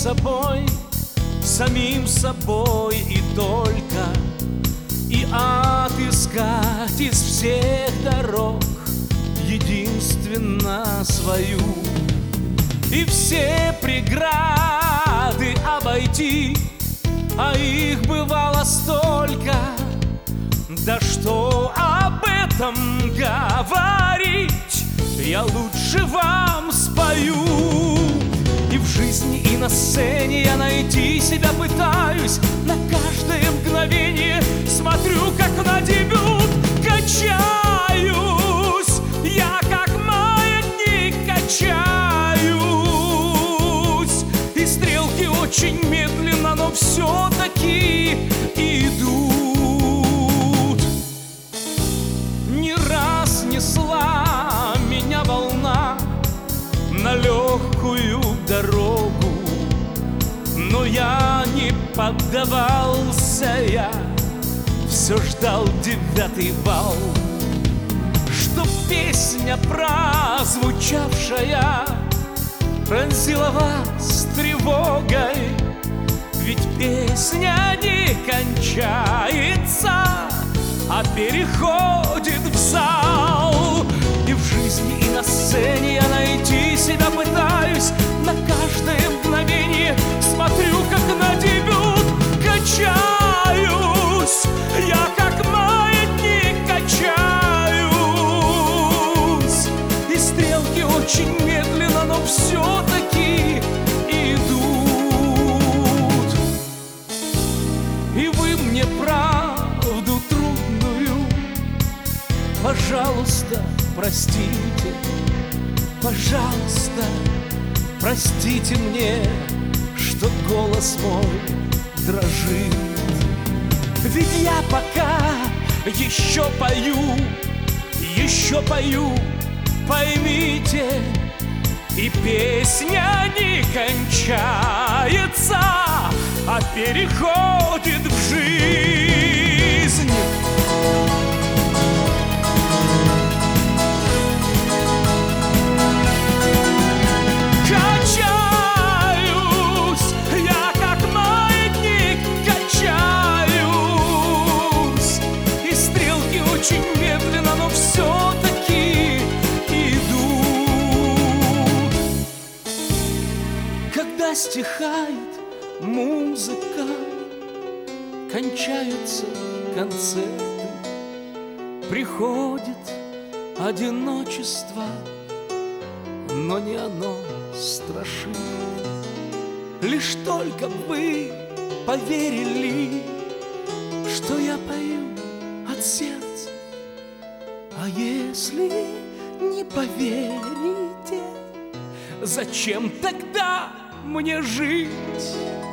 собой, самим собой и только, и отыскать из всех дорог единственно свою, и все преграды обойти, а их бывало столько. Да что об этом говорить, я лучше вам спою. И в жизни, и на сцене я найти себя пытаюсь. На каждое мгновение смотрю, как на дебют. Качаюсь, я как маятник качаюсь. И стрелки очень медленно, но все-таки идут. Не раз несла меня волна на легкую дорогу, но я не поддавался, я все ждал 9-й вал, что песня, прозвучавшая, пронзила вас тревогой. Ведь песня не кончается, а переходит в зал. И в жизни, и на сцене я найти себя пытаюсь. На каждое мгновение смотрю, как на дебют. Качаюсь, я как маятник качаюсь. И стрелки очень медленно, но все-таки идут. И вы мне правду трудную, пожалуйста, простите, пожалуйста, простите мне, что голос мой дрожит. Ведь я пока еще пою, поймите, и песня не кончается, а переходит в жизнь. Очень медленно, но все-таки идут. Когда стихает музыка, кончаются концерты, приходит одиночество, но не оно страшит. Лишь только вы поверили, что я пою от сердца. А если не поверите, зачем тогда мне жить?